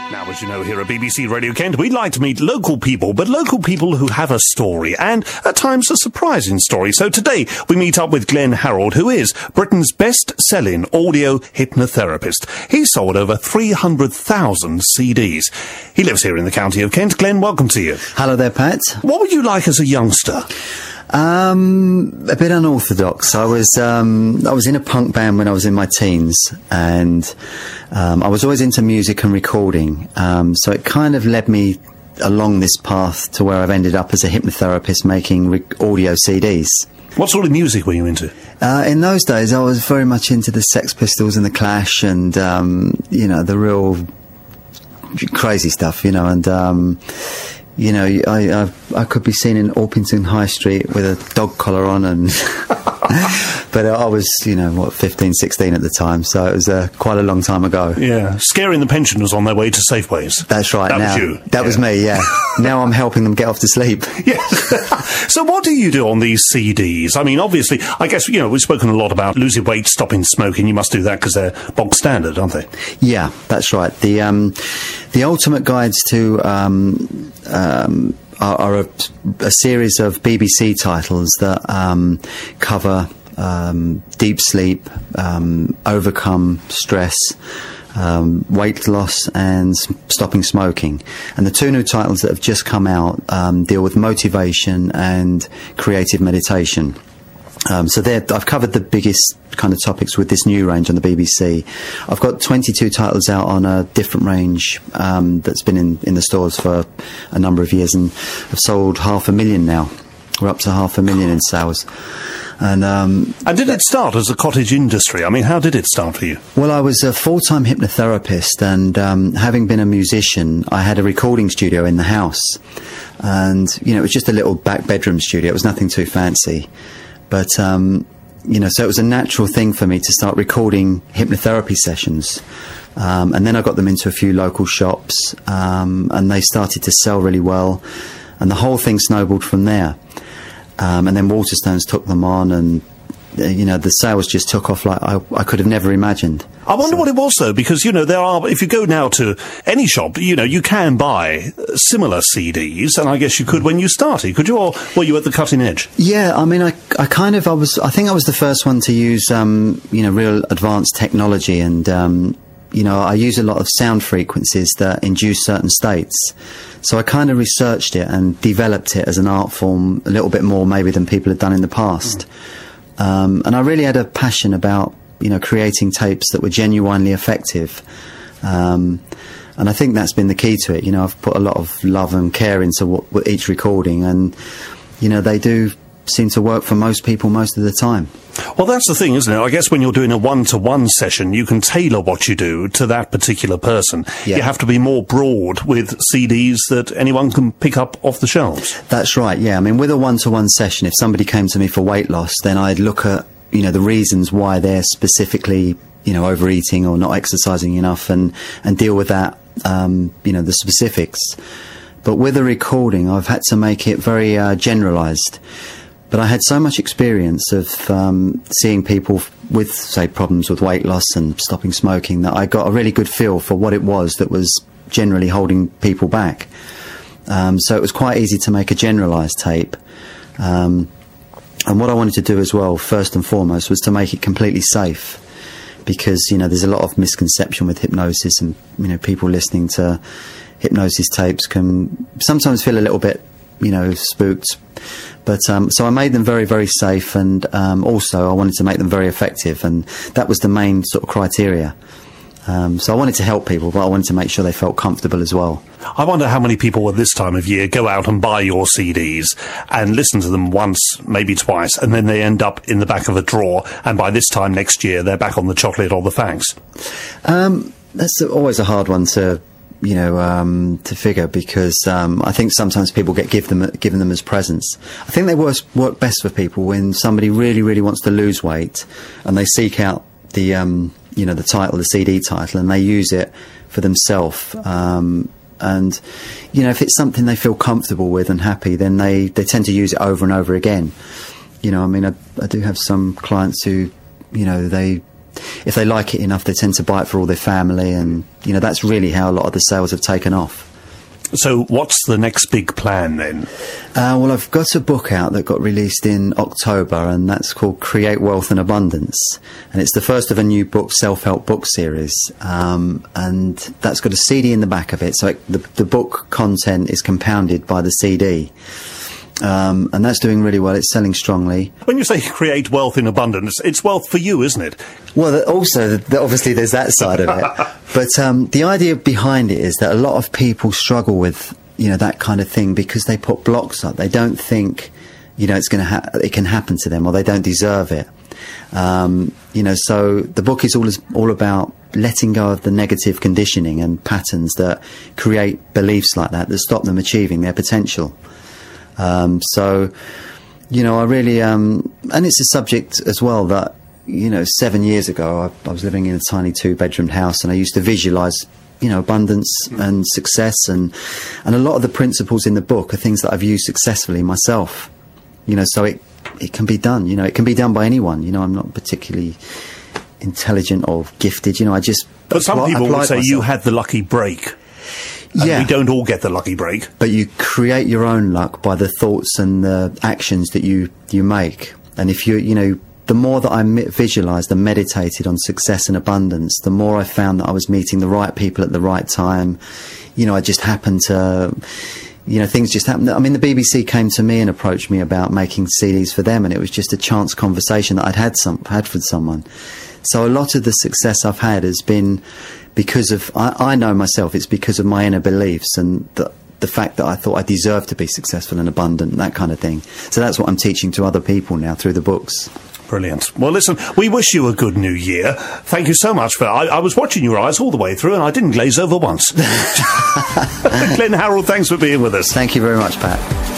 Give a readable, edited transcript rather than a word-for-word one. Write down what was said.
Now, as you know, here at BBC Radio Kent, we like to meet local people, but local people who have a story, and at times a surprising story. So today, we meet up with Glenn Harold, who is Britain's best-selling audio hypnotherapist. He's sold over 300,000 CDs. He lives here in the county of Kent. Glenn, welcome to you. Hello there, Pat. What were you like as a youngster? A bit unorthodox. I was in a punk band when I was in my teens, and I was always into music and recording. So it kind of led me along this path to where I've ended up as a hypnotherapist making audio CDs. What sort of music were you into? In those days, I was very much into the Sex Pistols and the Clash, and the real crazy stuff, and. I could be seen in Orpington High Street with a dog collar on, and but I was, 15, 16 at the time, so it was quite a long time ago. Yeah, scaring the pensioners on their way to Safeways. That's right. That was you. That was me, yeah. Now I'm helping them get off to sleep. Yes. So what do you do on these CDs? I mean, obviously, I guess, we've spoken a lot about losing weight, stopping smoking. You must do that because they're bog standard, aren't they? Yeah, that's right. The ultimate guides to are a series of BBC titles that cover deep sleep, overcome stress, weight loss, and stopping smoking. And the two new titles that have just come out deal with motivation and creative meditation. So I've covered the biggest kind of topics with this new range on the BBC. I've got 22 titles out on a different range that's been in the stores for a number of years, and I've sold 500,000 now. We're up to 500,000 in sales. And did it start as a cottage industry? I mean, how did it start for you? Well, I was a full-time hypnotherapist, and having been a musician, I had a recording studio in the house. And, it was just a little back bedroom studio. It was nothing too fancy. But, so it was a natural thing for me to start recording hypnotherapy sessions. And then I got them into a few local shops, and they started to sell really well. And the whole thing snowballed from there. And then Waterstones took them on, and, the sales just took off like I could have never imagined. I wonder what it was, though, because, there are, if you go now to any shop, you can buy similar CDs, and I guess you could when you started, could you, or were you at the cutting edge? Yeah, I mean, I think I was the first one to use, real advanced technology, and, I use a lot of sound frequencies that induce certain states. So I kind of researched it and developed it as an art form a little bit more maybe than people had done in the past. And I really had a passion about, creating tapes that were genuinely effective. And I think that's been the key to it. I've put a lot of love and care into each recording, and, they do seem to work for most people most of the time. Well, that's the thing, isn't it? I guess when you're doing a one-to-one session, you can tailor what you do to that particular person. Yeah. You have to be more broad with CDs that anyone can pick up off the shelves. That's right, yeah. I mean, with a one-to-one session, if somebody came to me for weight loss, then I'd look at, the reasons why they're specifically, overeating or not exercising enough, and deal with that, the specifics. But with a recording, I've had to make it very generalised. But I had so much experience of seeing people with, say, problems with weight loss and stopping smoking that I got a really good feel for what it was that was generally holding people back. So it was quite easy to make a generalised tape. And what I wanted to do as well, first and foremost, was to make it completely safe. Because, there's a lot of misconception with hypnosis, and, people listening to hypnosis tapes can sometimes feel a little bit, spooked. But so I made them very, very safe, and also I wanted to make them very effective, and that was the main sort of criteria. So I wanted to help people, but I wanted to make sure they felt comfortable as well. I wonder how many people at this time of year go out and buy your CDs and listen to them once, maybe twice, and then they end up in the back of a drawer, and by this time next year they're back on the chocolate or the fags. That's always a hard one to to figure, because I think sometimes people get given them as presents. I think they work best for people when somebody really, really wants to lose weight, and they seek out the the title, the CD title, and they use it for themselves. And if it's something they feel comfortable with and happy, then they tend to use it over and over again. I do have some clients who, they if they like it enough, they tend to buy it for all their family, and that's really how a lot of the sales have taken off. So what's the next big plan then? Well, I've got a book out that got released in October, and that's called Create Wealth and Abundance. And it's the first of a new book, self-help book series. And that's got a CD in the back of it. So the book content is compounded by the CD. And that's doing really well. It's selling strongly. When you say create wealth in abundance, it's wealth for you, isn't it? Well, also, obviously, there's that side of it. But the idea behind it is that a lot of people struggle with, that kind of thing because they put blocks up. They don't think, it's going to it can happen to them, or they don't deserve it. So the book is all about letting go of the negative conditioning and patterns that create beliefs like that stop them achieving their potential. I really, and it's a subject as well that, 7 years ago, I was living in a tiny 2-bedroom house, and I used to visualize, abundance and success, and a lot of the principles in the book are things that I've used successfully myself, so it can be done, it can be done by anyone. I'm not particularly intelligent or gifted, But some people would say you had the lucky break. And we don't all get the lucky break. But you create your own luck by the thoughts and the actions that you make. And if the more that I visualised and meditated on success and abundance, the more I found that I was meeting the right people at the right time. I just happened to, things just happened. I mean, the BBC came to me and approached me about making CDs for them, and it was just a chance conversation that I'd had with someone. So a lot of the success I've had has been because of, I know myself, it's because of my inner beliefs and the fact that I thought I deserved to be successful and abundant, that kind of thing. So that's what I'm teaching to other people now through the books. Brilliant. Well, listen, we wish you a good new year. Thank you so much for... I was watching your eyes all the way through, and I didn't glaze over once. Glenn Harrold, thanks for being with us. Thank you very much, Pat.